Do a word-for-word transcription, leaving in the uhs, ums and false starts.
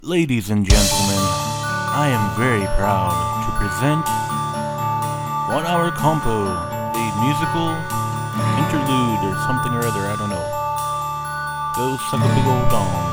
Ladies and gentlemen, I am very proud to present One Hour Compo, a musical interlude or something or other, I don't know. Go suck a big old dong.